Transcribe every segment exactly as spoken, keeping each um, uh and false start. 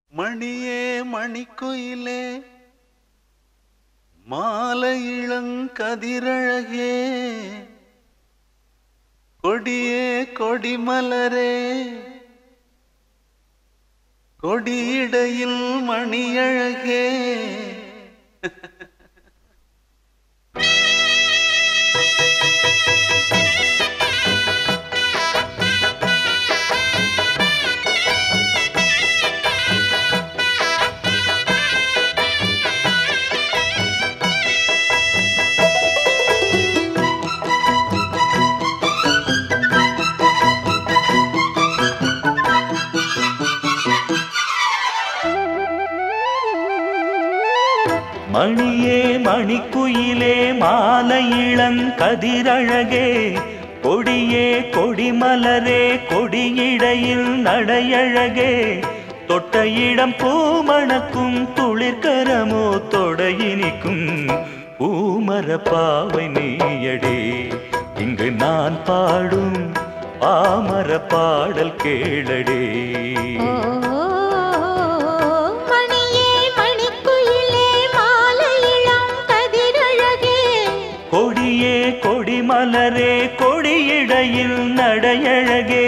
மணியே மணிக்குயிலே மாலை இளங்கதிரழகே கொடியே கொடிமலரே கொடியிடையில் மணியழகே மணியே மணிக்குயிலே மாலை இளங்கதிரழகே கொடியே கொடிமலரே கொடியிடையில் நடையழகே தொட்ட இடம் பூமணக்கும் துளிர்கரமோ தொடையினிக்கும் பூமர பாவை நீயடே இங்கு நான் பாடும் பாமர பாடல் கேளடே. கொடியே கொடிமலரே கொடியிடையில் நடையழகே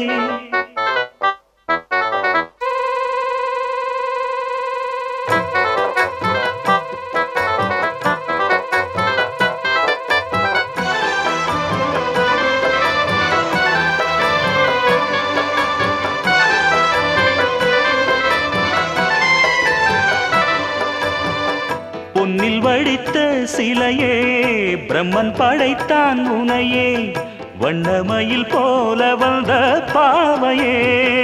பொன்னில் வடித்த சிலையே பிரம்மன் படைத்தான் உனையே வண்ணமயில் போல வந்த பாவையே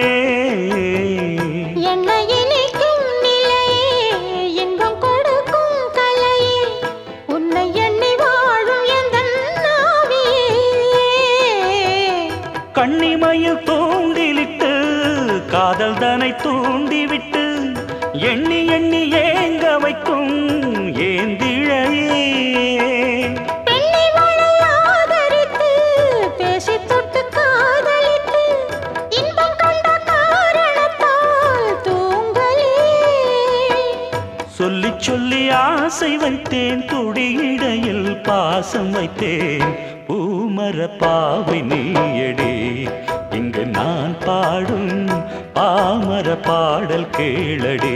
என்னை இனிக்கும் நிலையே இன்பம் கொடுக்கும் கலையே உன்னை எண்ணி வாழும் எந்தன் நாவியே கண்ணிமயில் தூண்டிலிட்டு காதல் தனை தூண்டிவிட்டு எண்ணி எண்ணி ஏங்க வைக்கும் ஏந்திழையே பெண்ணை மழையாதரித்து பேசி தொட்டு காதலித்து இன்பம் கண்ட காரணத்தால் தூங்கலே சொல்லி சொல்லி ஆசை வைத்தேன் துடியிடையில் பாசம் வைத்தேன் பூமர பாவை நீயடே இங்கு நான் பாடும் பாமர பாடல் கேளடே.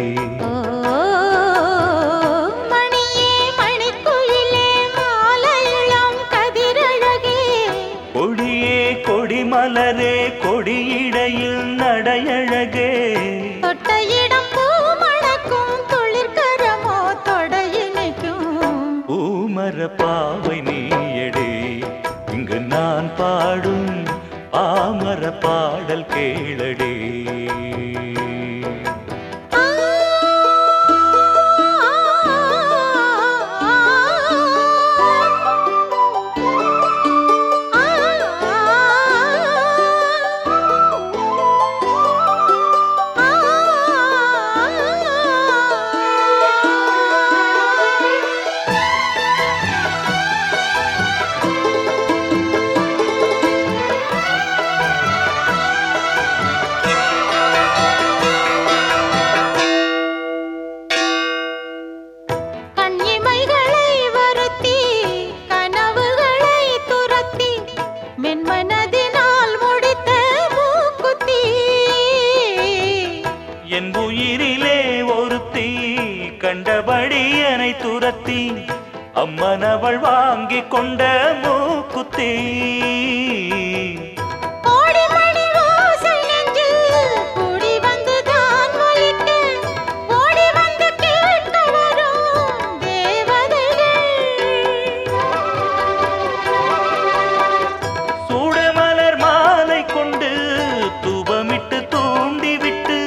மணியே மணிக்குயிலே மாலை இளங்கதிரழகே கொடியே கொடிமலரே கொடியிடையில் நடையழகே தொட்ட இடம் பூமணக்கும் துளிர்கரமோ தொடையினிக்கும் பூமர பாவை நீயடே இங்கு நான் பாடும் பாமர பாடல் கேளடே. என் உயிரிலே ஒருத்தி கண்டபடி என்னை துரத்தி அம்மனவள் வாங்கி கொண்ட மூக்குத்தி சூடமலர் மாலை கொண்டு தூபமிட்டு தூண்டிவிட்டு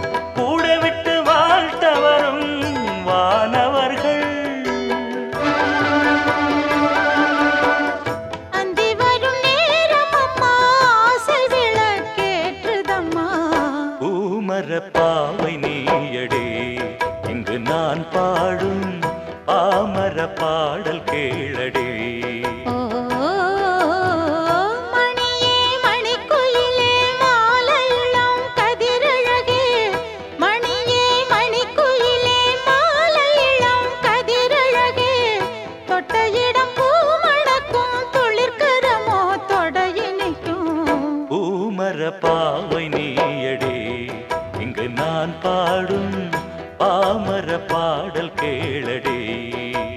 பாவை நீயடே இங்கு நான் பாடும் பாமர பாடல் கேளடே. மணியே மணிக்குயிலே மாலை இளங்கதிரழகே மணி பாமர பாடல் கேளடி.